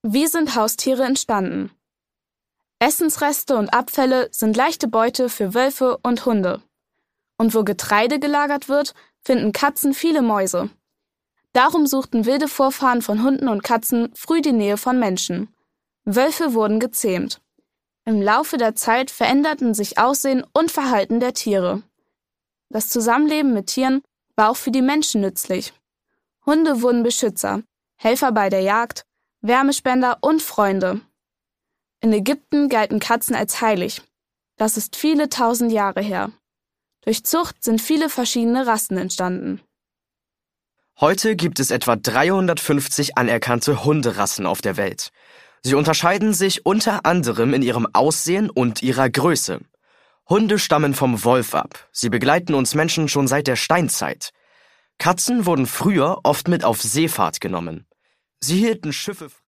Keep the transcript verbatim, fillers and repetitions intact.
Wie sind Haustiere entstanden? Essensreste und Abfälle sind leichte Beute für Wölfe und Hunde. Und wo Getreide gelagert wird, finden Katzen viele Mäuse. Darum suchten wilde Vorfahren von Hunden und Katzen früh die Nähe von Menschen. Wölfe wurden gezähmt. Im Laufe der Zeit veränderten sich Aussehen und Verhalten der Tiere. Das Zusammenleben mit Tieren war auch für die Menschen nützlich. Hunde wurden Beschützer, Helfer bei der Jagd, Wärmespender und Freunde. In Ägypten galten Katzen als heilig. Das ist viele tausend Jahre her. Durch Zucht sind viele verschiedene Rassen entstanden. Heute gibt es etwa dreihundertfünfzig anerkannte Hunderassen auf der Welt. Sie unterscheiden sich unter anderem in ihrem Aussehen und ihrer Größe. Hunde stammen vom Wolf ab. Sie begleiten uns Menschen schon seit der Steinzeit. Katzen wurden früher oft mit auf Seefahrt genommen. Sie hielten Schiffe